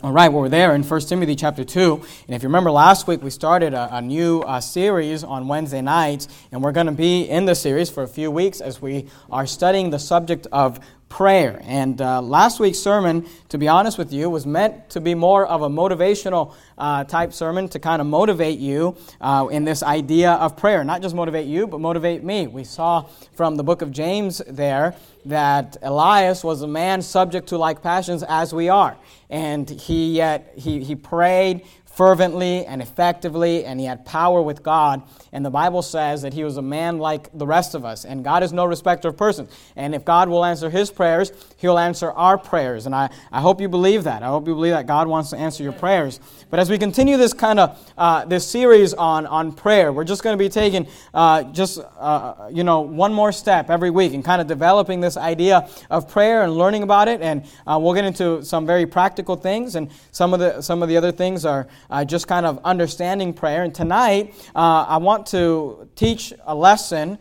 All right, well, we're there in 1 Timothy chapter 2. And if you remember last week, we started a new series on Wednesday nights. And we're going to be in the series for a few weeks as we are studying the subject of prayer. And last week's sermon, to be honest with you, was meant to be more of a motivational type sermon to kind of motivate you in this idea of prayer. Not just motivate you, but motivate me. We saw from the book of James there that Elias was a man subject to like passions as we are. And he prayed fervently and effectively, and he had power with God. And the Bible says that he was a man like the rest of us. And God is no respecter of persons. And if God will answer his prayers, he'll answer our prayers. And I hope you believe that. I hope you believe that God wants to answer your prayers. But as we continue this kind of this series on prayer, we're just going to be taking one more step every week and kind of developing this idea of prayer and learning about it. And we'll get into some very practical things, and some of the other things are just kind of understanding prayer. And tonight, I want to teach a lesson,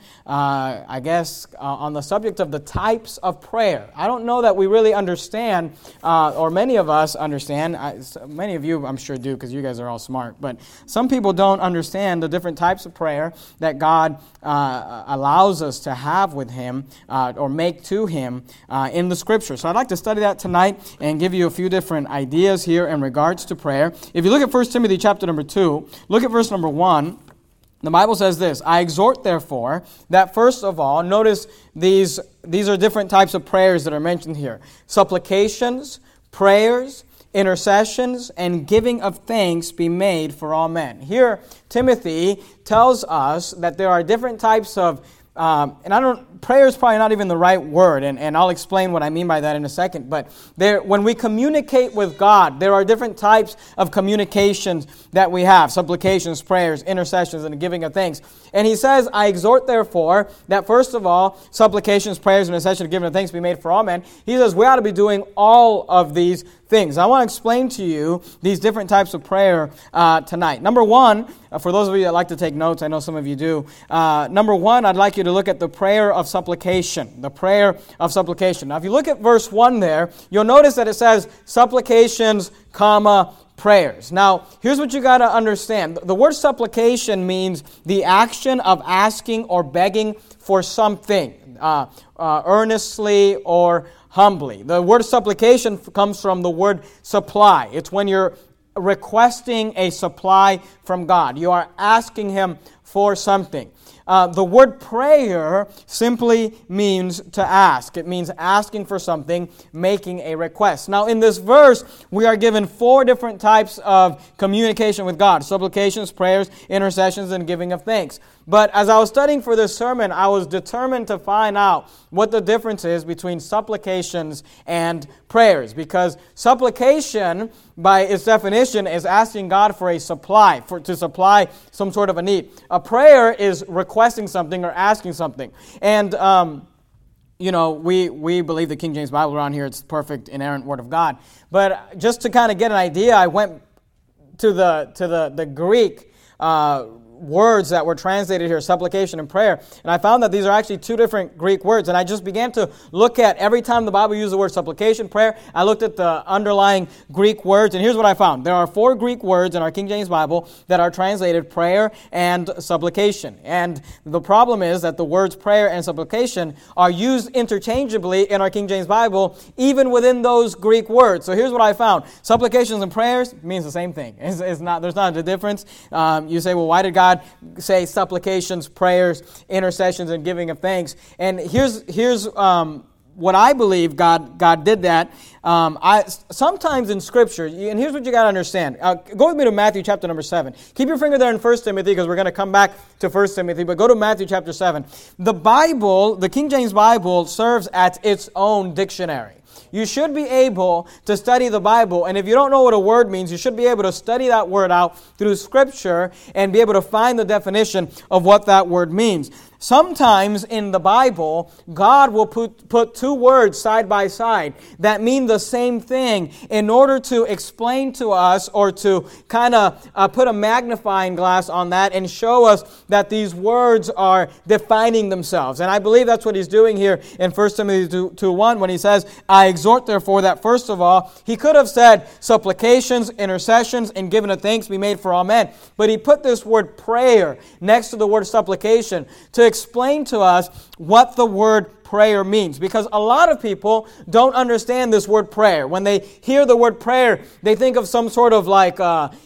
on the subject of the types of prayer. I don't know that we really understand, or many of us understand. Many of you, I'm sure, do, because you guys are all smart. But some people don't understand the different types of prayer that God allows us to have with Him or make to Him in the Scripture. So I'd like to study that tonight and give you a few different ideas here in regards to prayer. If you look at 1 Timothy chapter number 2, look at verse number 1. The Bible says this: I exhort, therefore, that first of all, notice these are different types of prayers that are mentioned here. Supplications, prayers, intercessions, and giving of thanks be made for all men. Here, Timothy tells us that there are different types of prayer is probably not even the right word, and I'll explain what I mean by that in a second, but when we communicate with God, there are different types of communications that we have: supplications, prayers, intercessions, and the giving of thanks. And he says, I exhort, therefore, that first of all, supplications, prayers, intercessions, and giving of thanks be made for all men. He says we ought to be doing all of these things. I want to explain to you these different types of prayer tonight. Number one, for those of you that like to take notes, I know some of you do. Number one, I'd like you to look at the prayer of supplication. The prayer of supplication. Now, if you look at verse 1 there, you'll notice that it says supplications, prayers. Now, here's what you got to understand. The word supplication means the action of asking or begging for something, earnestly or humbly. The word supplication comes from the word supply. It's when you're requesting a supply from God. You are asking Him for something. The word prayer simply means to ask. It means asking for something, making a request. Now, in this verse, we are given 4 different types of communication with God: supplications, prayers, intercessions, and giving of thanks. But as I was studying for this sermon, I was determined to find out what the difference is between supplications and prayers. Because supplication, by its definition, is asking God for a supply, to supply some sort of a need. A prayer is requesting something or asking something. And, we believe the King James Bible around here, it's the perfect, inerrant Word of God. But just to kind of get an idea, I went to the Greek words that were translated here, supplication and prayer, and I found that these are actually 2 different Greek words. And I just began to look at every time the Bible uses the word supplication, prayer, I looked at the underlying Greek words, and here's what I found. There are 4 Greek words in our King James Bible that are translated prayer and supplication. And the problem is that the words prayer and supplication are used interchangeably in our King James Bible, even within those Greek words. So here's what I found. Supplications and prayers means the same thing. There's not a difference. You say, well, why did God say supplications, prayers, intercessions, and giving of thanks? And here's what I believe God did that. Sometimes in Scripture, and here's what you got to understand. Go with me to Matthew chapter number 7. Keep your finger there in 1 Timothy, because we're going to come back to 1 Timothy, but go to Matthew chapter 7. The Bible, the King James Bible, serves as its own dictionary. You should be able to study the Bible, and if you don't know what a word means, you should be able to study that word out through Scripture and be able to find the definition of what that word means. Sometimes in the Bible, God will put two words side by side that mean the same thing in order to explain to us or to kind of put a magnifying glass on that and show us that these words are defining themselves. And I believe that's what he's doing here in 1 Timothy 2:1 when he says, I exhort therefore that first of all, he could have said supplications, intercessions, and given a thanks be made for all men. But he put this word prayer next to the word supplication to explain to us what the word prayer means, because a lot of people don't understand this word prayer. When they hear the word prayer, they think of some sort of like,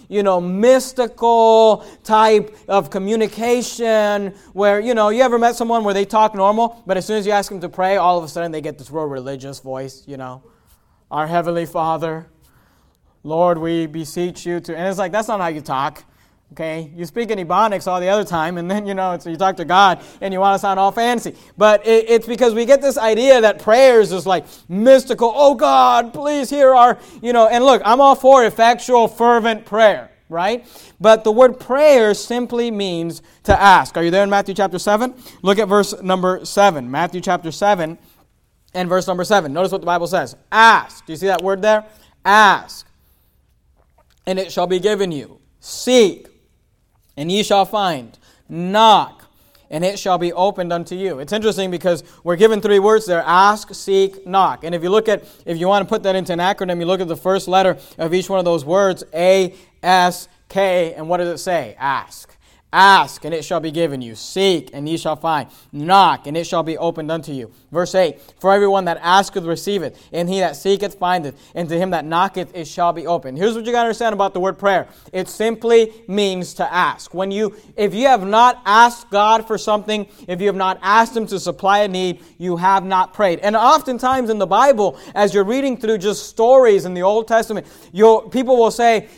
mystical type of communication where, you ever met someone where they talk normal, but as soon as you ask them to pray, all of a sudden they get this real religious voice, Our Heavenly Father, Lord, we beseech you to, and it's like, that's not how you talk. Okay, you speak in Ebonics all the other time, and then, you talk to God, and you want to sound all fancy. But it's because we get this idea that prayers is like mystical. Oh, God, please hear our, and look, I'm all for effectual, fervent prayer, right? But the word prayer simply means to ask. Are you there in Matthew chapter 7? Look at verse number 7. Matthew chapter 7 and verse number 7. Notice what the Bible says. Ask. Do you see that word there? Ask, and it shall be given you. Seek, and ye shall find. Knock, and it shall be opened unto you. It's interesting because we're given three words there. Ask, seek, knock. And if you want to put that into an acronym, you look at the first letter of each one of those words, A, S, K, and what does it say? Ask. Ask, and it shall be given you. Seek, and ye shall find. Knock, and it shall be opened unto you. Verse 8, for everyone that asketh receiveth, and he that seeketh findeth, and to him that knocketh it shall be opened. Here's what you got to understand about the word prayer. It simply means to ask. If you have not asked God for something, if you have not asked Him to supply a need, you have not prayed. And oftentimes in the Bible, as you're reading through just stories in the Old Testament, people will say,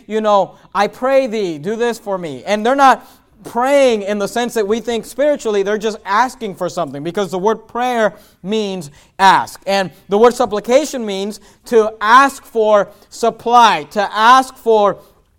I pray thee, do this for me. And they're not praying in the sense that we think spiritually, they're just asking for something, because the word prayer means ask. And the word supplication means to ask for supply, to ask for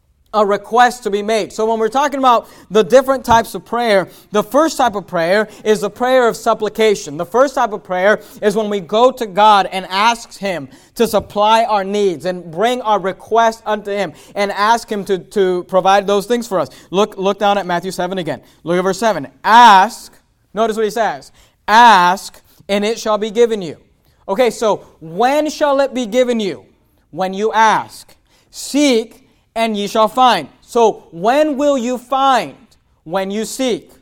a request to be made. So when we're talking about the different types of prayer, the first type of prayer is the prayer of supplication. The first type of prayer is when we go to God and ask Him to supply our needs and bring our request unto Him and ask Him to provide those things for us. Look down at Matthew 7 again. Look at verse 7. Ask, notice what he says. Ask, and it shall be given you. Okay, so when shall it be given you? When you ask. Seek, and ye shall find. So when will you find? When you seek.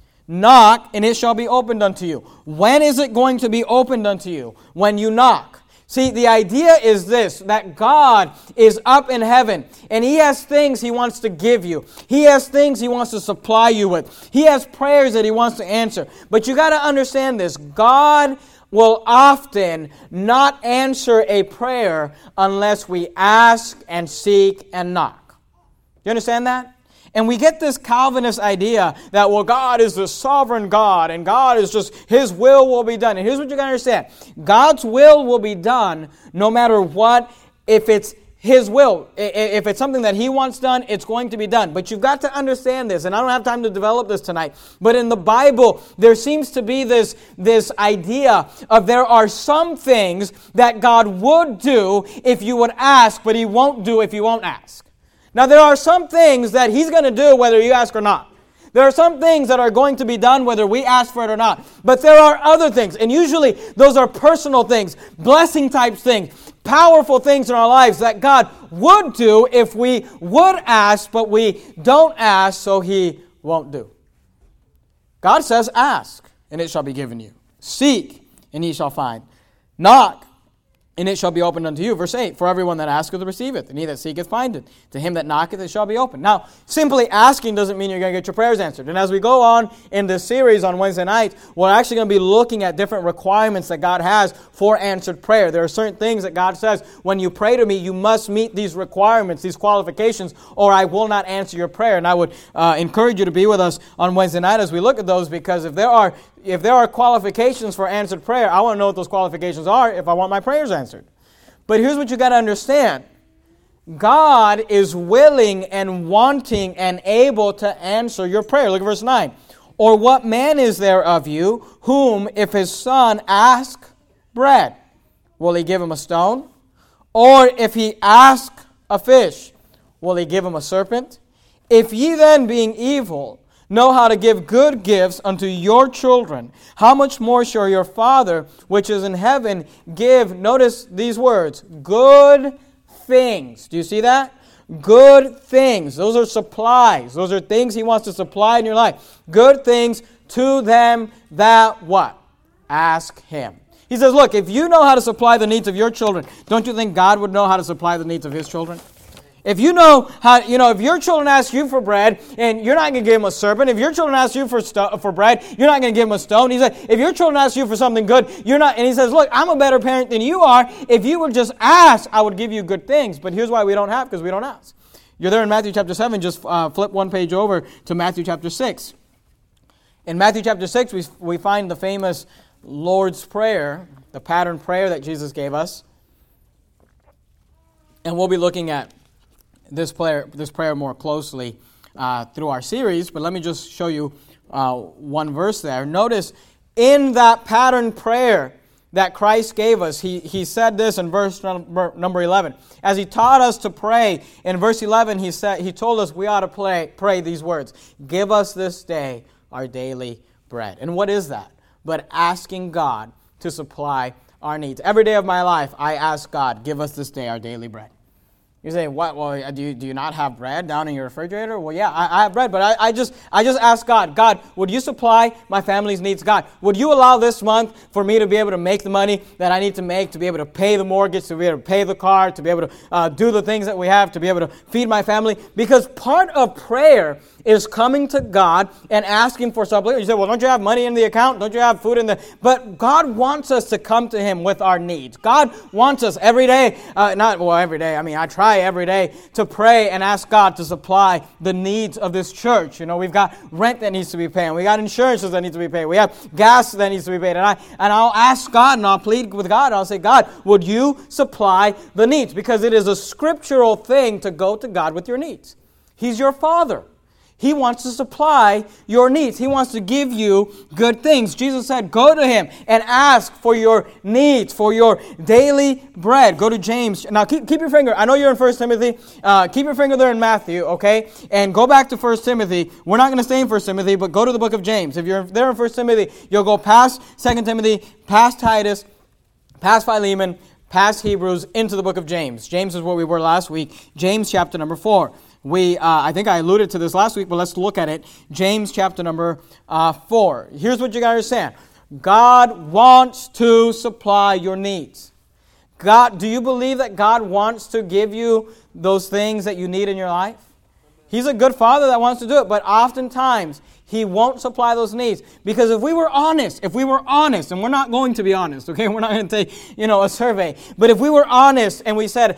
Knock, and it shall be opened unto you. When is it going to be opened unto you? When you knock. See, the idea is this, that God is up in heaven, and He has things He wants to give you. He has things He wants to supply you with. He has prayers that He wants to answer. But you got to understand this. God will often not answer a prayer unless we ask and seek and knock. You understand that? And we get this Calvinist idea that, well, God is the sovereign God, and God is just, His will be done. And here's what you got to understand. God's will be done no matter what. If it's His will, if it's something that He wants done, it's going to be done. But you've got to understand this, and I don't have time to develop this tonight, but in the Bible, there seems to be this idea of there are some things that God would do if you would ask, but He won't do if you won't ask. Now, there are some things that He's going to do whether you ask or not. There are some things that are going to be done whether we ask for it or not. But there are other things, and usually those are personal things, blessing type things, powerful things in our lives that God would do if we would ask, but we don't ask, so He won't do. God says, ask, and it shall be given you. Seek, and ye shall find. Knock, and it shall be opened unto you. Verse 8, for everyone that asketh receiveth, and he that seeketh findeth. To him that knocketh it shall be opened. Now, simply asking doesn't mean you're going to get your prayers answered. And as we go on in this series on Wednesday nights, we're actually going to be looking at different requirements that God has for answered prayer. There are certain things that God says, when you pray to me, you must meet these requirements, these qualifications, or I will not answer your prayer. And I would encourage you to be with us on Wednesday night as we look at those, because if there are qualifications for answered prayer, I want to know what those qualifications are if I want my prayers answered. But here's what you got to understand. God is willing and wanting and able to answer your prayer. Look at verse 9. Or what man is there of you, whom, if his son ask bread, will he give him a stone? Or if he ask a fish, will he give him a serpent? If ye then, being evil, know how to give good gifts unto your children, how much more shall your Father, which is in heaven, give, notice these words, good things. Do you see that? Good things. Those are supplies. Those are things He wants to supply in your life. Good things to them that what? Ask Him. He says, look, if you know how to supply the needs of your children, don't you think God would know how to supply the needs of His children? If you know how, if your children ask you for bread and you're not going to give them a serpent, if your children ask you for bread, you're not going to give them a stone. He said, if your children ask you for something good, you're not. And he says, look, I'm a better parent than you are. If you would just ask, I would give you good things. But here's why we don't have, because we don't ask. You're there in Matthew chapter 7. Just flip one page over to Matthew chapter 6. In Matthew chapter 6, we find the famous Lord's Prayer, the pattern prayer that Jesus gave us. And we'll be looking at this prayer more closely through our series, but let me just show you one verse there. Notice in that pattern prayer that Christ gave us, he said this in verse number 11. As He taught us to pray, in verse 11 He told us we ought to pray these words, give us this day our daily bread. And what is that? But asking God to supply our needs. Every day of my life I ask God, give us this day our daily bread. You say, what? Well, do you not have bread down in your refrigerator? Well, yeah, I have bread, but I just ask God, would you supply my family's needs? God, would you allow this month for me to be able to make the money that I need to make, to be able to pay the mortgage, to be able to pay the car, to be able to do the things that we have, to be able to feed my family? Because part of prayer is coming to God and asking for something. You say, well, don't you have money in the account? Don't you have food in the... But God wants us to come to Him with our needs. God wants us every day, every day, I try every day to pray and ask God to supply the needs of this church. We've got rent that needs to be paid. We got insurances that need to be paid. We have gas that needs to be paid. And I'll ask God and I'll plead with God. I'll say, God, would you supply the needs? Because it is a scriptural thing to go to God with your needs. He's your Father. He wants to supply your needs. He wants to give you good things. Jesus said, go to Him and ask for your needs, for your daily bread. Go to James. Now, keep your finger. I know you're in 1 Timothy. Keep your finger there in Matthew, okay? And go back to 1 Timothy. We're not going to stay in 1 Timothy, but go to the book of James. If you're there in 1 Timothy, you'll go past 2 Timothy, past Titus, past Philemon, past Hebrews, into the book of James. James is where we were last week. James chapter number 4. I think I alluded to this last week, but let's look at it. James chapter number 4. Here's what you got to understand. God wants to supply your needs. Do you believe that God wants to give you those things that you need in your life? He's a good Father that wants to do it, but oftentimes He won't supply those needs. Because if we were honest, and we're not going to be honest, okay? We're not going to take, a survey. But if we were honest and we said,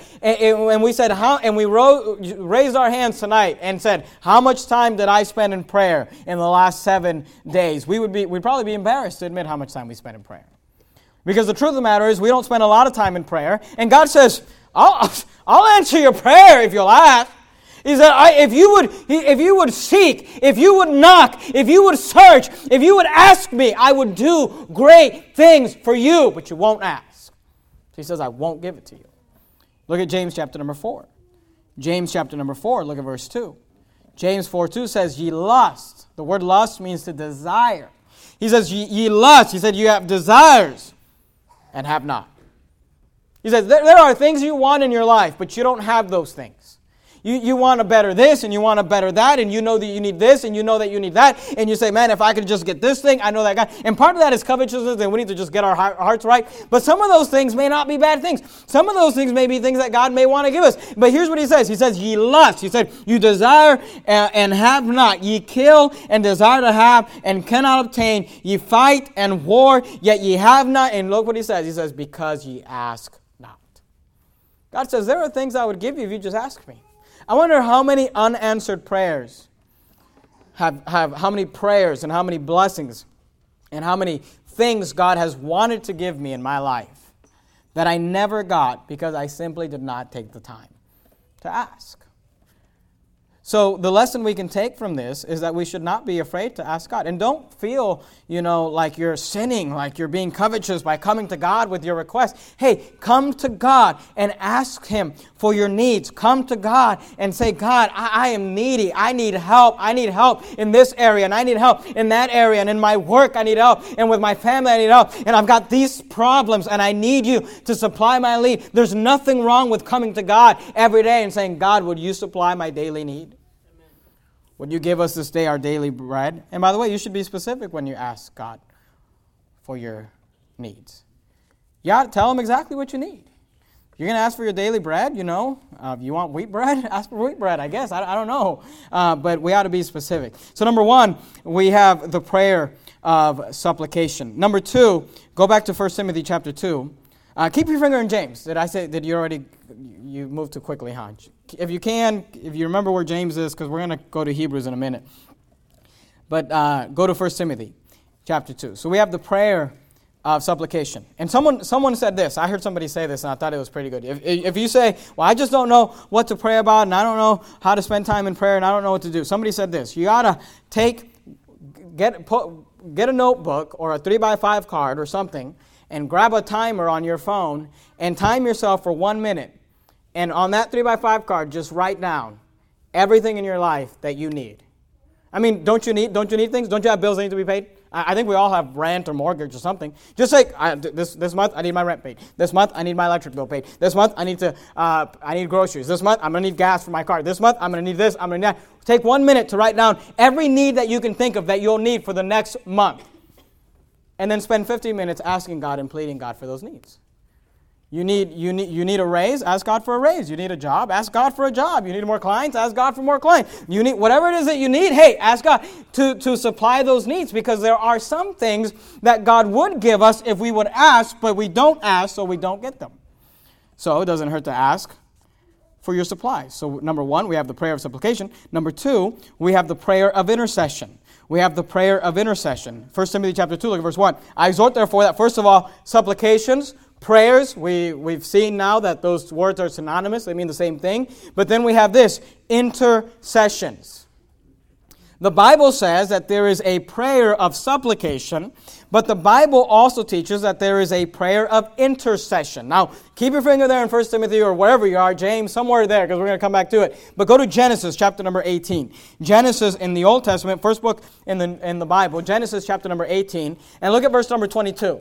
we raised our hands tonight and said, how much time did I spend in prayer in the last 7 days? We'd probably be embarrassed to admit how much time we spent in prayer. Because the truth of the matter is we don't spend a lot of time in prayer. And God says, I'll answer your prayer if you'll ask. He said, if you would seek, if you would knock, if you would search, if you would ask me, I would do great things for you, but you won't ask. So He says, I won't give it to you. Look at James chapter number 4. James chapter number 4, look at verse 2. James 4:2 says, ye lust. The word lust means to desire. He says, ye lust. He said, you have desires and have not. He says, there are things you want in your life, but you don't have those things. You want to better this, and you want to better that, and you know that you need this, and you know that you need that, and you say, man, if I could just get this thing, I know that guy. And part of that is covetousness, and we need to just get our hearts right. But some of those things may not be bad things. Some of those things may be things that God may want to give us. But here's what He says. He says, ye lust. He said, you desire and have not. Ye kill and desire to have and cannot obtain. Ye fight and war, yet ye have not. And look what He says. He says, because ye ask not. God says, there are things I would give you if you just ask me. I wonder how many unanswered prayers how many prayers and how many blessings and how many things God has wanted to give me in my life that I never got because I simply did not take the time to ask. So the lesson we can take from this is that we should not be afraid to ask God. And don't feel, like you're sinning, like you're being covetous by coming to God with your request. Hey, come to God and ask Him for your needs. Come to God and say, God, I am needy. I need help. I need help in this area, and I need help in that area, and in my work I need help, and with my family I need help, and I've got these problems, and I need you to supply my need. There's nothing wrong with coming to God every day and saying, God, would you supply my daily need? Would you give us this day our daily bread? And by the way, you should be specific when you ask God for your needs. You ought to tell Him exactly what you need. You're going to ask for your daily bread, If you want wheat bread, ask for wheat bread, I guess. I don't know. But we ought to be specific. So number 1, we have the prayer of supplication. Number 2, go back to 1 Timothy chapter 2. Keep your finger in James. Did you moved too quickly, huh? If you remember where James is, because we're going to go to Hebrews in a minute. But go to 1 Timothy chapter 2. So we have the prayer of supplication. And someone said this. I heard somebody say this, and I thought it was pretty good. If you say, well, I just don't know what to pray about, and I don't know how to spend time in prayer, and I don't know what to do. Somebody said this. You ought to get a notebook or a 3x5 card or something, and grab a timer on your phone, and time yourself for 1 minute. And on that 3x5 card, just write down everything in your life that you need. I mean, don't you need things? Don't you have bills that need to be paid? I think we all have rent or mortgage or something. Just say, this month I need my rent paid. This month I need my electric bill paid. This month I need groceries. This month I'm going to need gas for my car. This month I'm going to need this. I'm going to need that. Take 1 minute to write down every need that you can think of that you'll need for the next month. And then spend 15 minutes asking God and pleading God for those needs. You need a raise? Ask God for a raise. You need a job? Ask God for a job. You need more clients? Ask God for more clients. You need whatever it is that you need. Hey, ask God to supply those needs, because there are some things that God would give us if we would ask, but we don't ask, so we don't get them. So it doesn't hurt to ask for your supplies. So number 1, we have the prayer of supplication. Number 2, we have the prayer of intercession. We have the prayer of intercession. 1 Timothy chapter 2, look at verse 1. I exhort therefore that first of all, supplications, prayers, we've seen now that those words are synonymous. They mean the same thing. But then we have this, intercessions. The Bible says that there is a prayer of supplication, but the Bible also teaches that there is a prayer of intercession. Now, keep your finger there in 1 Timothy or wherever you are, James, somewhere there, because we're going to come back to it. But go to Genesis chapter number 18. Genesis in the Old Testament, first book in the Bible, Genesis chapter number 18, and look at verse number 22.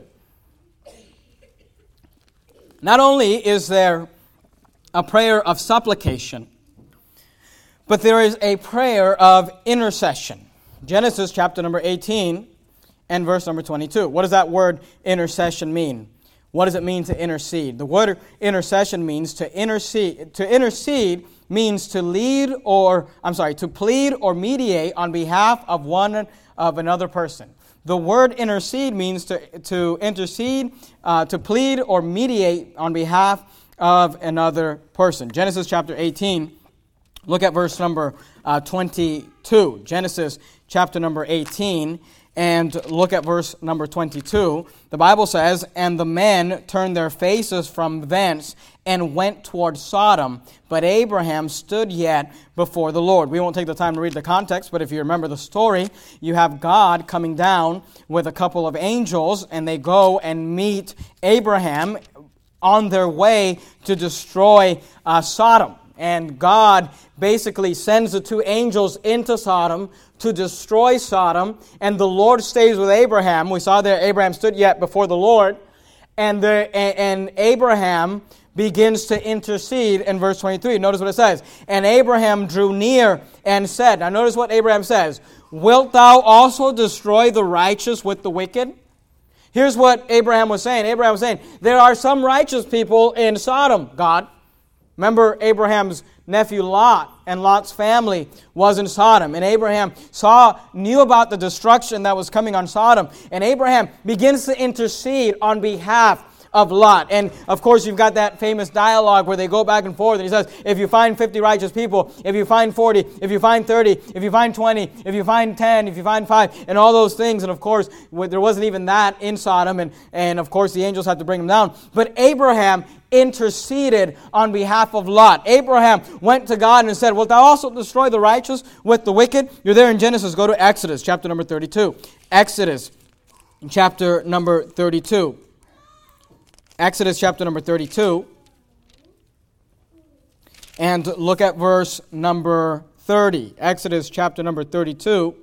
Not only is there a prayer of supplication, but there is a prayer of intercession. Genesis chapter number 18 and verse number 22. What does that word intercession mean? What does it mean to intercede? The word intercession means to intercede. To intercede means to to plead or mediate on behalf of another person. The word intercede means to intercede, to plead or mediate on behalf of another person. Genesis chapter 18, look at verse number 22. Genesis chapter number 18, and look at verse number 22. The Bible says, and the men turned their faces from thence and went toward Sodom, but Abraham stood yet before the Lord. We won't take the time to read the context, but if you remember the story, you have God coming down with a couple of angels, and they go and meet Abraham on their way to destroy Sodom. And God basically sends the 2 angels into Sodom to destroy Sodom, and the Lord stays with Abraham. We saw there Abraham stood yet before the Lord, and Abraham begins to intercede in verse 23. Notice what it says. And Abraham drew near and said, now notice what Abraham says, wilt thou also destroy the righteous with the wicked? Here's what Abraham was saying. Abraham was saying, there are some righteous people in Sodom, God. Remember Abraham's nephew Lot, and Lot's family was in Sodom. And Abraham knew about the destruction that was coming on Sodom. And Abraham begins to intercede on behalf of Lot. And of course, you've got that famous dialogue where they go back and forth. And he says, if you find 50 righteous people, if you find 40, if you find 30, if you find 20, if you find 10, if you find 5, and all those things. And of course, there wasn't even that in Sodom. And of course, the angels had to bring them down. But Abraham interceded on behalf of Lot. Abraham went to God and said, wilt thou also destroy the righteous with the wicked? You're there in Genesis. Go to Exodus, chapter number 32. Exodus, chapter number 32. Exodus, chapter number 32. And look at verse number 30. Exodus, chapter number 32.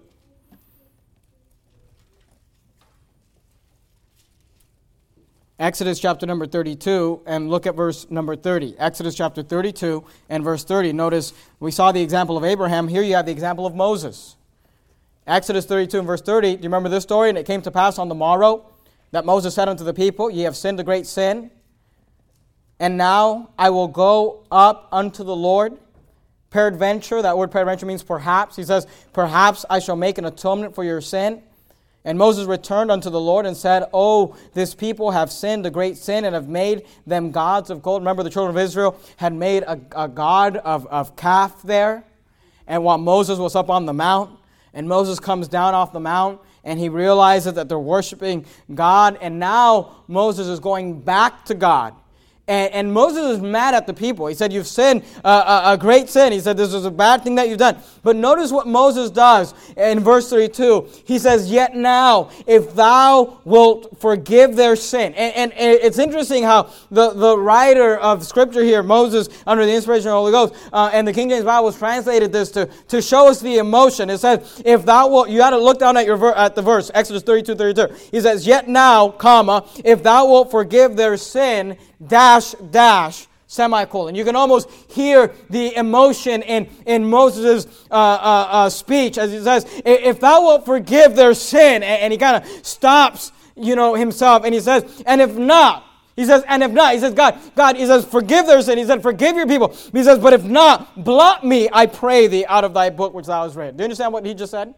Exodus chapter number 32, and look at verse number 30. Exodus chapter 32 and verse 30. Notice we saw the example of Abraham. Here you have the example of Moses. Exodus 32 and verse 30. Do you remember this story? And it came to pass on the morrow that Moses said unto the people, ye have sinned a great sin. And now I will go up unto the Lord. Peradventure, that word peradventure means perhaps. He says, perhaps I shall make an atonement for your sin. And Moses returned unto the Lord and said, oh, this people have sinned a great sin and have made them gods of gold. Remember, the children of Israel had made a god of calf there. And while Moses was up on the mount, and Moses comes down off the mount, and he realizes that they're worshiping God. And now Moses is going back to God. And Moses is mad at the people. He said, you've sinned a great sin. He said, this is a bad thing that you've done. But notice what Moses does in verse 32. He says, yet now, if thou wilt forgive their sin. And it's interesting how the writer of Scripture here, Moses, under the inspiration of the Holy Ghost, and the King James Bible has translated this to show us the emotion. It says, if thou wilt, you got to look down at the verse, Exodus 32. He says, yet now, comma, if thou wilt forgive their sin, dash, semicolon. You can almost hear the emotion in Moses' speech as he says, if thou wilt forgive their sin, and he kind of stops, himself, and he says, and if not, he says, God, he says, forgive their sin. He said, forgive your people. He says, but if not, blot me, I pray thee, out of thy book which thou hast read. Do you understand what he just said?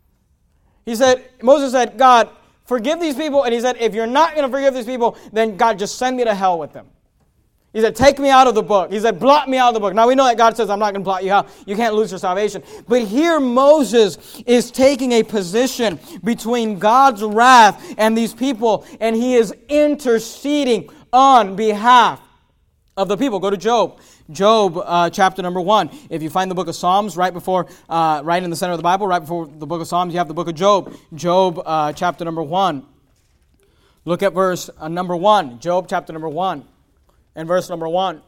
Moses said, God, forgive these people. And he said, if you're not going to forgive these people, then God, just send me to hell with them. He said, take me out of the book. He said, blot me out of the book. Now we know that God says, I'm not going to blot you out. You can't lose your salvation. But here Moses is taking a position between God's wrath and these people, and he is interceding on behalf of the people. Go to Job. Job chapter number 1. If you find the book of Psalms right in the center of the Bible, right before the book of Psalms, you have the book of Job. Job chapter number 1. Look at verse number 1. Job chapter number 1 and verse number 1.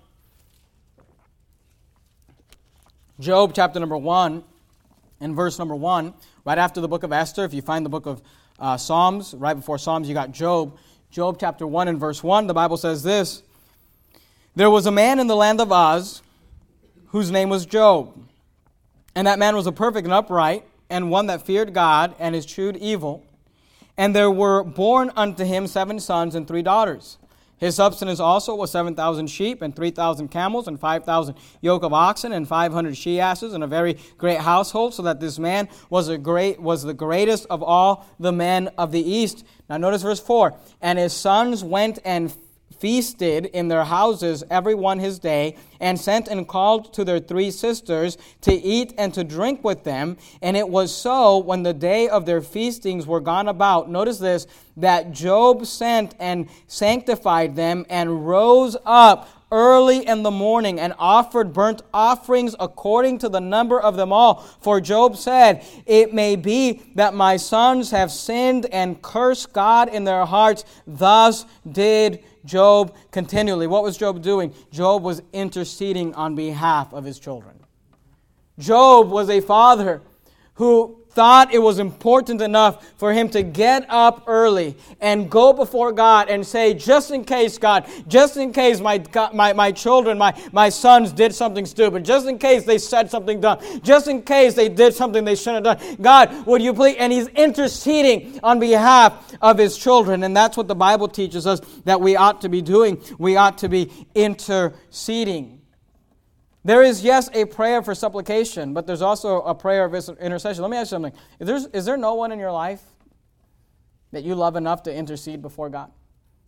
Job chapter number 1 and verse number 1. Right after the book of Esther, if you find the book of Psalms, right before Psalms, you got Job. Job chapter 1 and verse 1, the Bible says this. There was a man in the land of Uz whose name was Job. And that man was a perfect and upright, and one that feared God and eschewed evil. And there were born unto him 7 sons and 3 daughters. His substance also was 7,000 sheep, and 3,000 camels, and 5,000 yoke of oxen, and 500 she-asses, and a very great household, so that this man was the greatest of all the men of the east. Now notice verse 4. And his sons went and feasted in their houses every one his day, and sent and called to their 3 sisters to eat and to drink with them. And it was so, when the day of their feastings were gone about, notice this, that Job sent and sanctified them, and rose up early in the morning, and offered burnt offerings according to the number of them all. For Job said, it may be that my sons have sinned and cursed God in their hearts. Thus did Job continually. What was Job doing? Job was interceding on behalf of his children. Job was a father who thought it was important enough for him to get up early and go before God and say, just in case, God, just in case my children, my sons did something stupid, just in case they said something dumb, just in case they did something they shouldn't have done, God, would you please? And he's interceding on behalf of his children. And that's what the Bible teaches us that we ought to be doing. We ought to be interceding. There is, yes, a prayer for supplication, but there's also a prayer of intercession. Let me ask you something. Is there no one in your life that you love enough to intercede before God?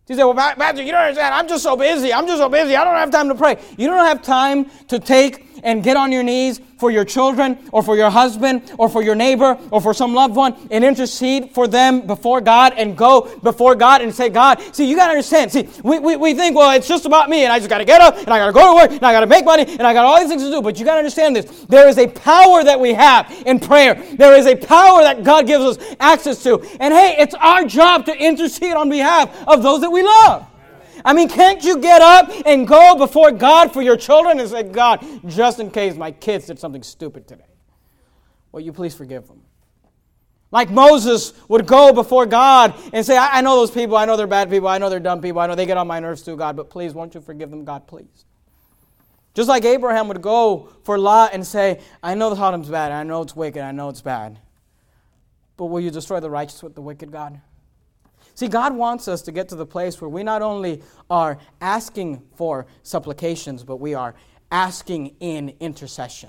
You say, well, Pastor, you don't understand. I'm just so busy. I don't have time to pray. You don't have time to take and get on your knees for your children or for your husband or for your neighbor or for some loved one and intercede for them before God and go before God and say, God, see, you got to understand. See, we think, well, it's just about me and I just got to get up and I got to go to work and I got to make money and I got all these things to do. But you got to understand this. There is a power that we have in prayer. There is a power that God gives us access to. And hey, it's our job to intercede on behalf of those that we love. I mean, can't you get up and go before God for your children and say, God, just in case my kids did something stupid today, will you please forgive them? Like Moses would go before God and say, I know those people, I know they're bad people, I know they're dumb people, I know they get on my nerves too, God, but please, won't you forgive them, God, please? Just like Abraham would go for Lot and say, I know Sodom's bad, I know it's wicked, I know it's bad, but will you destroy the righteous with the wicked, God? See, God wants us to get to the place where we not only are asking for supplications, but we are asking in intercession.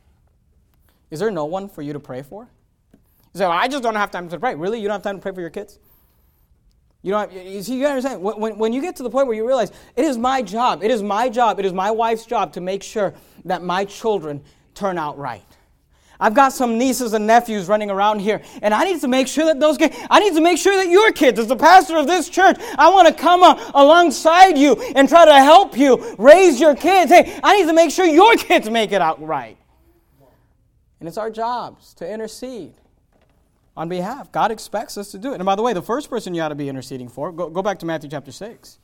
Is there no one for you to pray for? You say, well, I just don't have time to pray. Really? You don't have time to pray for your kids? You understand? When you get to the point where you realize, it is my job, it is my wife's job to make sure that my children turn out right. I've got some nieces and nephews running around here, and I need to make sure that your kids, as the pastor of this church, I want to come alongside you and try to help you raise your kids. Hey, I need to make sure your kids make it out right. And it's our jobs to intercede on behalf. God expects us to do it. And by the way, the first person you ought to be interceding for, go back to Matthew chapter 6.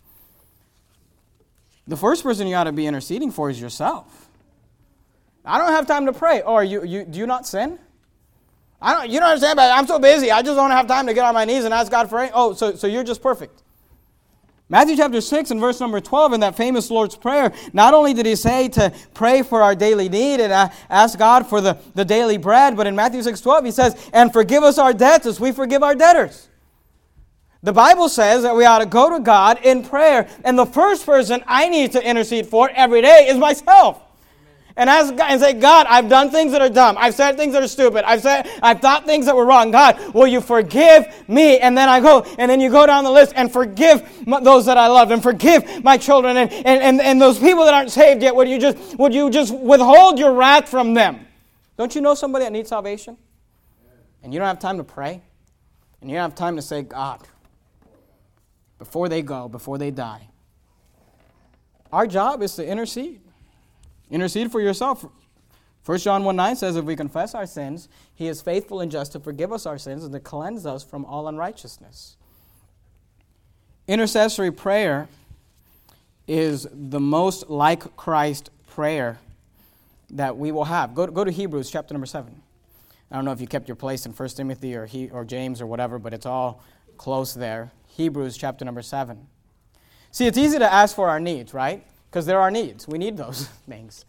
The first person you ought to be interceding for is yourself. I don't have time to pray. Or do you not sin? You don't understand, but I'm so busy. I just don't have time to get on my knees and ask God for it. Oh, so you're just perfect. Matthew chapter 6 and verse number 12 in that famous Lord's Prayer, not only did he say to pray for our daily need and ask God for the daily bread, but in Matthew 6:12 he says, and forgive us our debts as we forgive our debtors. The Bible says that we ought to go to God in prayer, and the first person I need to intercede for every day is myself. And ask God and say, God, I've done things that are dumb. I've said things that are stupid. I've thought things that were wrong. God, will you forgive me? And then you go down the list and forgive those that I loved and forgive my children and those people that aren't saved yet. Would you just withhold your wrath from them? Don't you know somebody that needs salvation? And you don't have time to pray? And you don't have time to say, God, before they go, before they die. Our job is to intercede. Intercede for yourself. 1 John 1:9 says, if we confess our sins, he is faithful and just to forgive us our sins and to cleanse us from all unrighteousness. Intercessory prayer is the most like Christ prayer that we will have. Go to Hebrews chapter number 7. I don't know if you kept your place in 1 Timothy or James or whatever, but it's all close there. Hebrews chapter number 7. See, it's easy to ask for our needs, right? Because there are needs. We need those things.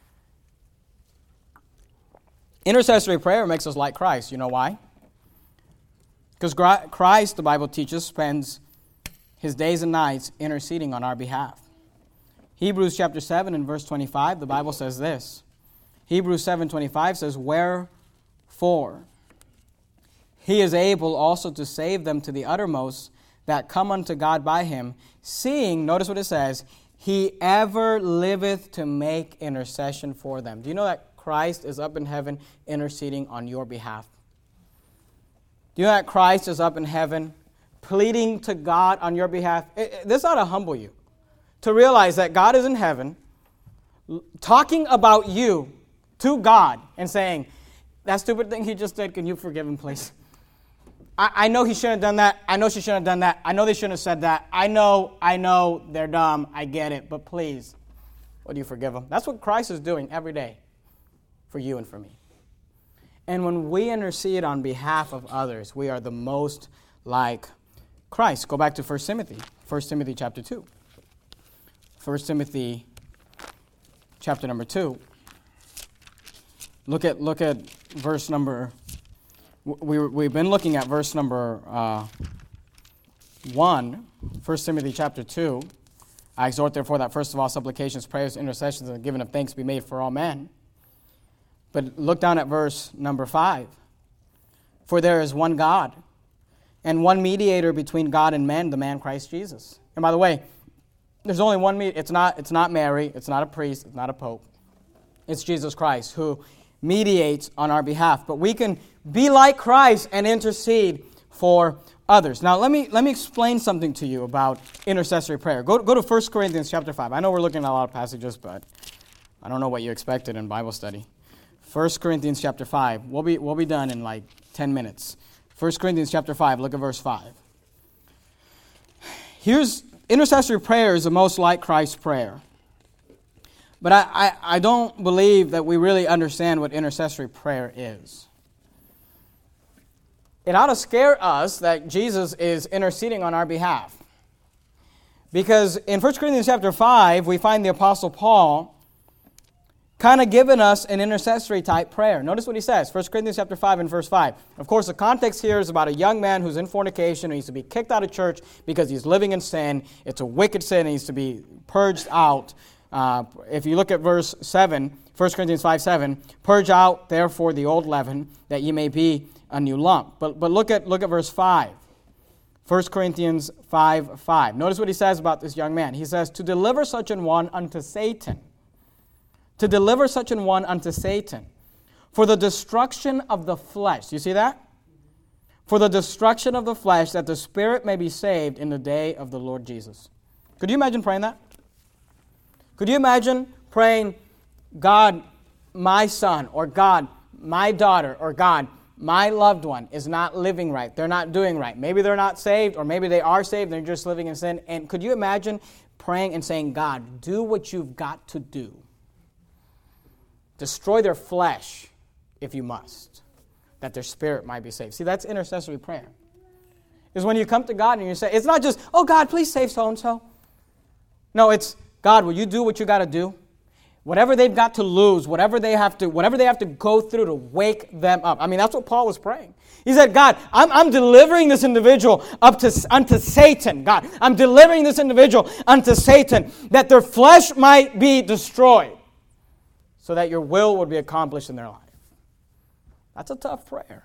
Intercessory prayer makes us like Christ. You know why? Because Christ, the Bible teaches, spends his days and nights interceding on our behalf. Hebrews chapter 7 and verse 25, the Bible says this. Hebrews 7:25 says, wherefore he is able also to save them to the uttermost that come unto God by him, seeing, notice what it says, he ever liveth to make intercession for them. Do you know that Christ is up in heaven interceding on your behalf? Do you know that Christ is up in heaven pleading to God on your behalf? This ought to humble you to realize that God is in heaven talking about you to God and saying, that stupid thing he just did, can you forgive him, please? I know he shouldn't have done that. I know she shouldn't have done that. I know they shouldn't have said that. I know they're dumb. I get it. But please, would you forgive them? That's what Christ is doing every day for you and for me. And when we intercede on behalf of others, we are the most like Christ. Go back to 1 Timothy. 1 Timothy chapter 2. 1 Timothy chapter number 2. Look at verse number... We've been looking at verse number 1, 1 Timothy chapter 2. I exhort, therefore, that first of all supplications, prayers, intercessions, and giving of thanks be made for all men. But look down at verse number 5. For there is one God, and one mediator between God and men, the man Christ Jesus. And by the way, there's only one mediator. It's not Mary. It's not a priest. It's not a pope. It's Jesus Christ who mediates on our behalf. But we can be like Christ and intercede for others. Now, let me explain something to you about intercessory prayer. Go to 1 Corinthians chapter 5. I know we're looking at a lot of passages, but I don't know what you expected in Bible study. 1 Corinthians chapter 5. We'll be done in like 10 minutes. 1 Corinthians chapter 5, look at verse 5. Intercessory prayer is the most like Christ's prayer. But I don't believe that we really understand what intercessory prayer is. It ought to scare us that Jesus is interceding on our behalf. Because in 1 Corinthians chapter 5, we find the Apostle Paul kind of giving us an intercessory type prayer. Notice what he says, 1 Corinthians chapter 5 and verse 5. Of course, the context here is about a young man who's in fornication and needs to be kicked out of church because he's living in sin. It's a wicked sin and needs to be purged out. If you look at verse 7, 1 Corinthians 5:7, purge out therefore the old leaven, that ye may be a new lump. But look at verse 5. 1 Corinthians 5:5. Notice what he says about this young man. He says, to deliver such an one unto Satan. To deliver such an one unto Satan. For the destruction of the flesh. You see that? For the destruction of the flesh, that the spirit may be saved in the day of the Lord Jesus. Could you imagine praying that? Could you imagine praying, God, my son, or God, my daughter, or God, my loved one is not living right. They're not doing right. Maybe they're not saved, or maybe they are saved, they're just living in sin. And could you imagine praying and saying, God, do what you've got to do. Destroy their flesh, if you must, that their spirit might be saved. See, that's intercessory prayer. Is when you come to God and you say, it's not just, oh God, please save so-and-so. No, it's, God, will you do what you got to do? Whatever they've got to lose, whatever they have to go through to wake them up. I mean, that's what Paul was praying. He said, God, I'm delivering this individual unto Satan. God, I'm delivering this individual unto Satan, that their flesh might be destroyed, so that your will would be accomplished in their life. That's a tough prayer.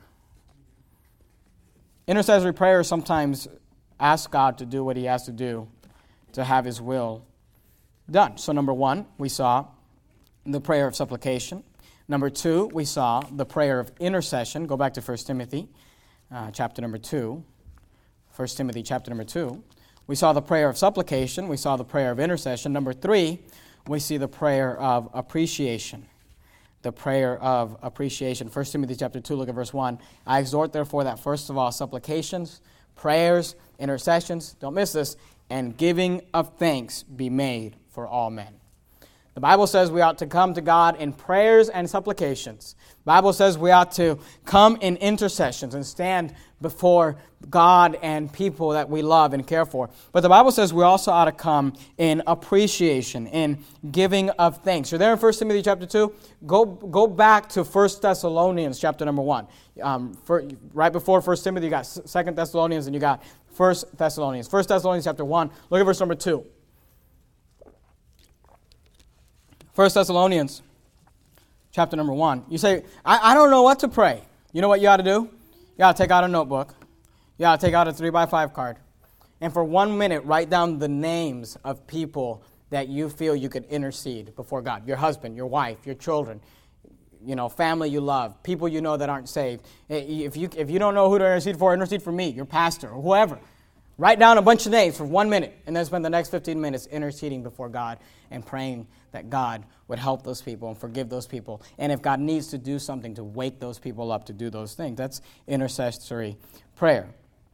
Intercessory prayer sometimes asks God to do what he has to do to have his will done. So number 1, we saw the prayer of supplication. Number 2, we saw the prayer of intercession. Go back to 1 Timothy chapter number 2. 1 Timothy chapter number 2. We saw the prayer of supplication. We saw the prayer of intercession. Number 3, we see the prayer of appreciation. The prayer of appreciation. 1 Timothy chapter 2, look at verse 1. I exhort, therefore, that first of all supplications, prayers, intercessions, don't miss this, and giving of thanks be made for all men. The Bible says we ought to come to God in prayers and supplications. The Bible says we ought to come in intercessions and stand before God and people that we love and care for. But the Bible says we also ought to come in appreciation, in giving of thanks. You're there in 1 Timothy chapter 2? Go back to 1 Thessalonians chapter number 1. Right before 1 Timothy, you got 2 Thessalonians and you got 1 Thessalonians. 1 Thessalonians chapter 1, look at verse number 2. 1 Thessalonians chapter number 1. You say, I don't know what to pray. You know what you ought to do? You ought to take out a notebook. You ought to take out a 3x5 card. And for 1 minute, write down the names of people that you feel you could intercede before God. Your husband, your wife, your children, family you love, people you know that aren't saved. If you don't know who to intercede for me, your pastor, or whoever. Write down a bunch of names for 1 minute and then spend the next 15 minutes interceding before God and praying that God would help those people and forgive those people. And if God needs to do something to wake those people up to do those things, that's intercessory prayer.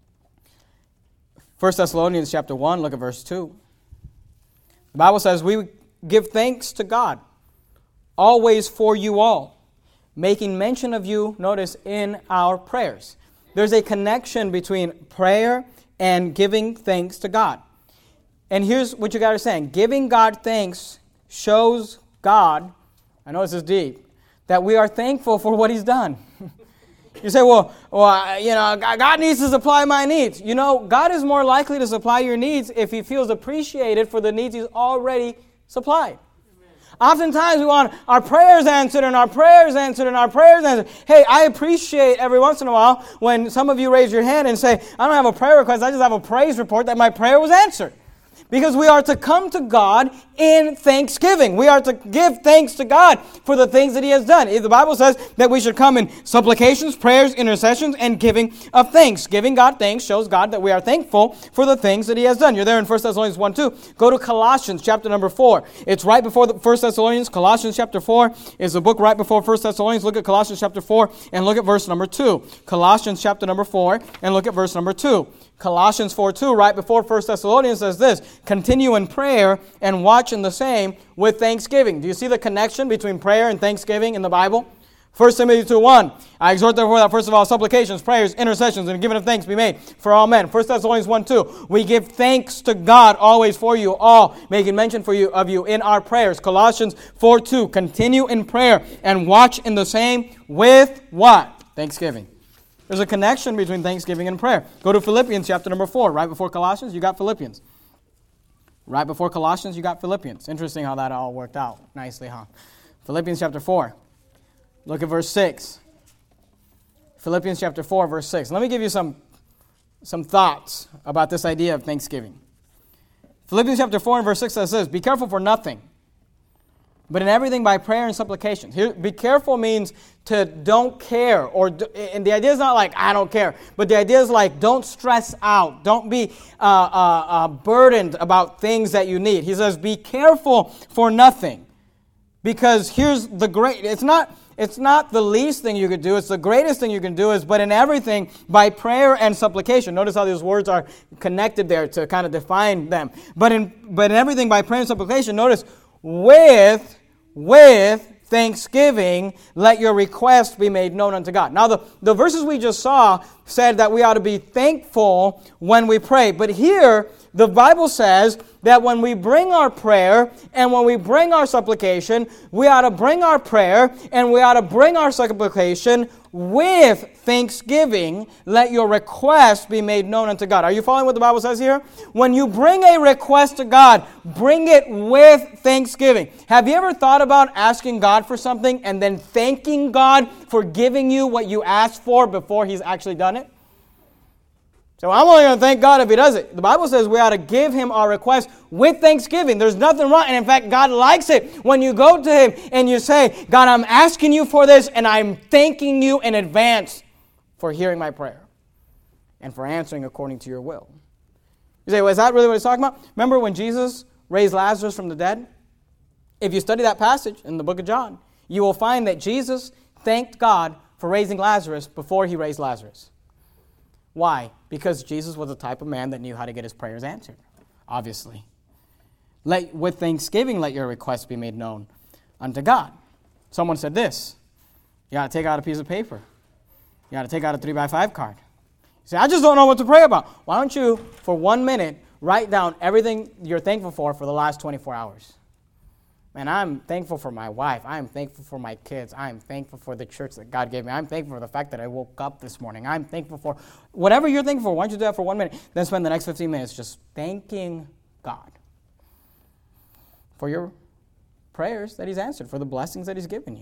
1 Thessalonians chapter 1, look at verse 2. The Bible says, we give thanks to God always for you all, making mention of you, notice, in our prayers. There's a connection between prayer and giving thanks to God. And here's what you got to understand. Giving God thanks shows God, I know this is deep, that we are thankful for what he's done. You say, well, God needs to supply my needs. God is more likely to supply your needs if he feels appreciated for the needs he's already supplied. Oftentimes we want our prayers answered and our prayers answered and our prayers answered. Hey, I appreciate every once in a while when some of you raise your hand and say, I don't have a prayer request, I just have a praise report that my prayer was answered. Because we are to come to God in thanksgiving. We are to give thanks to God for the things that He has done. The Bible says that we should come in supplications, prayers, intercessions, and giving of thanks. Giving God thanks shows God that we are thankful for the things that He has done. You're there in 1 Thessalonians 1:2. Go to Colossians chapter number 4. It's right before 1 Thessalonians. Colossians chapter 4 is the book right before 1 Thessalonians. Look at Colossians chapter 4 and look at verse number 2. Colossians chapter number 4 and look at verse number 2. Colossians 4:2, right before 1 Thessalonians, says this: continue in prayer and watch in the same with thanksgiving. Do you see the connection between prayer and thanksgiving in the Bible? 1 Timothy 2:1, I exhort therefore that first of all supplications, prayers, intercessions, and giving of thanks be made for all men. 1 Thessalonians 1:2, we give thanks to God always for you all, making mention of you in our prayers. Colossians 4:2, continue in prayer and watch in the same with what? Thanksgiving. There's a connection between thanksgiving and prayer. Go to Philippians chapter number 4. Right before Colossians, you got Philippians. Right before Colossians, you got Philippians. Interesting how that all worked out nicely, huh? Philippians chapter 4. Look at verse 6. Philippians chapter 4, verse 6. Let me give you some thoughts about this idea of thanksgiving. Philippians chapter 4 and verse 6 says this: be careful for nothing, but in everything by prayer and supplication. Here, be careful means to don't care. And the idea is not like, I don't care. But the idea is like, don't stress out. Don't be burdened about things that you need. He says, be careful for nothing. Because here's the great, it's not the least thing you could do. It's the greatest thing you can do but in everything by prayer and supplication. Notice how these words are connected there to kind of define them. But in everything by prayer and supplication, notice, with thanksgiving, let your request be made known unto God. Now, the verses we just saw said that we ought to be thankful when we pray. But here, the Bible says that when we bring our prayer and when we bring our supplication, we ought to bring our prayer and we ought to bring our supplication with thanksgiving. Let your request be made known unto God. Are you following what the Bible says here? When you bring a request to God, bring it with thanksgiving. Have you ever thought about asking God for something and then thanking God for giving you what you asked for before He's actually done it? So I'm only going to thank God if He does it. The Bible says we ought to give Him our request with thanksgiving. There's nothing wrong. And in fact, God likes it when you go to Him and you say, God, I'm asking you for this and I'm thanking you in advance for hearing my prayer and for answering according to your will. You say, well, is that really what He's talking about? Remember when Jesus raised Lazarus from the dead? If you study that passage in the book of John, you will find that Jesus thanked God for raising Lazarus before He raised Lazarus. Why? Because Jesus was the type of man that knew how to get his prayers answered, obviously. With thanksgiving, let your requests be made known unto God. Someone said this: you got to take out a piece of paper. You got to take out a 3x5 card. You say, I just don't know what to pray about. Why don't you, for 1 minute, write down everything you're thankful for the last 24 hours? Man, I'm thankful for my wife. I am thankful for my kids. I am thankful for the church that God gave me. I'm thankful for the fact that I woke up this morning. I'm thankful for whatever you're thankful for. Why don't you do that for 1 minute? Then spend the next 15 minutes just thanking God for your prayers that He's answered, for the blessings that He's given you.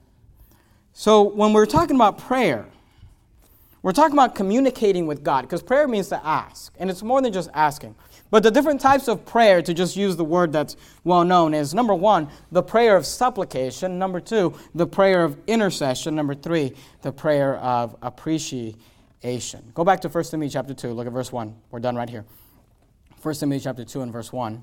So when we're talking about prayer, we're talking about communicating with God, because prayer means to ask, and it's more than just asking. But the different types of prayer, to just use the word that's well known, is number 1, the prayer of supplication. Number 2, the prayer of intercession. Number 3, the prayer of appreciation. Go back to 1 Timothy chapter 2. Look at verse 1. We're done right here. 1 Timothy chapter 2 and verse 1.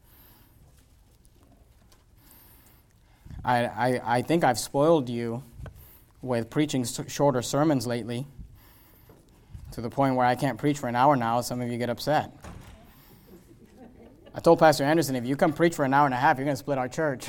I think I've spoiled you with preaching shorter sermons lately, to the point where I can't preach for an hour now. Some of you get upset. I told Pastor Anderson, if you come preach for an hour and a half, you're going to split our church.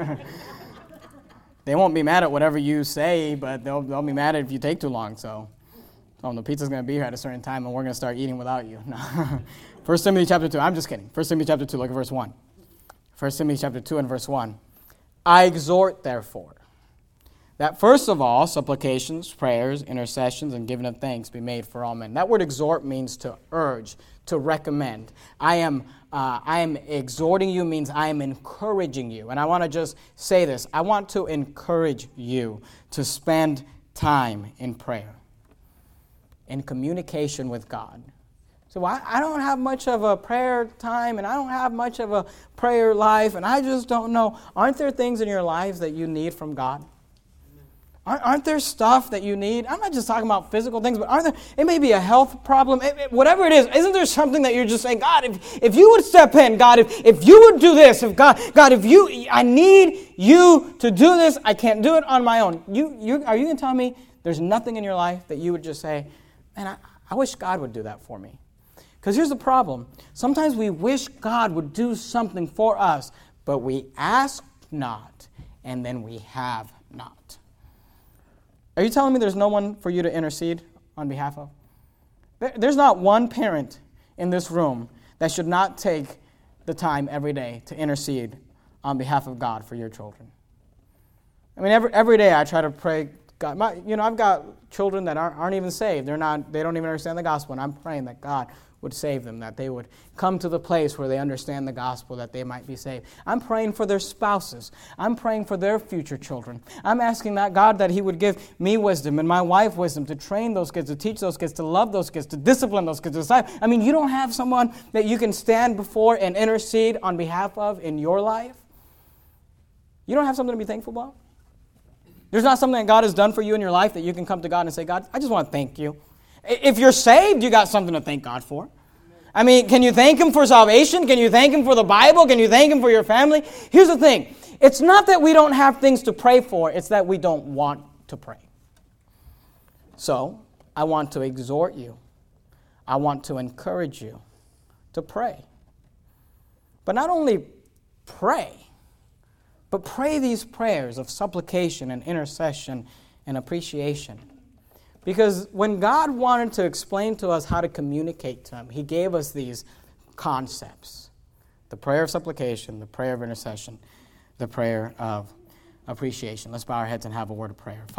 They won't be mad at whatever you say, but they'll be mad if you take too long. So, the pizza's going to be here at a certain time, and we're going to start eating without you. No. 1 Timothy chapter 2. I'm just kidding. 1 Timothy chapter 2, look at verse 1. 1 Timothy chapter 2 and verse 1. I exhort, therefore, that first of all, supplications, prayers, intercessions, and giving of thanks be made for all men. That word exhort means to urge, to recommend. I am exhorting you means I am encouraging you. And I want to just say this. I want to encourage you to spend time in prayer, in communication with God. So I don't have much of a prayer time, and I don't have much of a prayer life, and I just don't know. Aren't there things in your lives that you need from God? Aren't there stuff that you need? I'm not just talking about physical things, but aren't there? It may be a health problem, whatever it is. Isn't there something that you're just saying, God, if you would step in, God, if you would do this, if God, I need you to do this. I can't do it on my own. Are you going to tell me there's nothing in your life that you would just say, man, I wish God would do that for me? Because here's the problem. Sometimes we wish God would do something for us, but we ask not, and then we have not. Are you telling me there's no one for you to intercede on behalf of? There's not one parent in this room that should not take the time every day to intercede on behalf of God for your children. I mean, every day I try to pray, God. I've got children that aren't even saved. They don't even understand the gospel, and I'm praying that God would save them, that they would come to the place where they understand the gospel, that they might be saved. I'm praying for their spouses. I'm praying for their future children. I'm asking that God that He would give me wisdom and my wife wisdom to train those kids, to teach those kids, to love those kids, to discipline those kids. I mean, you don't have someone that you can stand before and intercede on behalf of in your life? You don't have something to be thankful about? There's not something that God has done for you in your life that you can come to God and say, God, I just want to thank you. If you're saved, you got something to thank God for. I mean, can you thank Him for salvation? Can you thank Him for the Bible? Can you thank Him for your family? Here's the thing. It's not that we don't have things to pray for. It's that we don't want to pray. So, I want to exhort you. I want to encourage you to pray. But not only pray, but pray these prayers of supplication and intercession and appreciation. Because when God wanted to explain to us how to communicate to Him, He gave us these concepts. The prayer of supplication, the prayer of intercession, the prayer of appreciation. Let's bow our heads and have a word of prayer.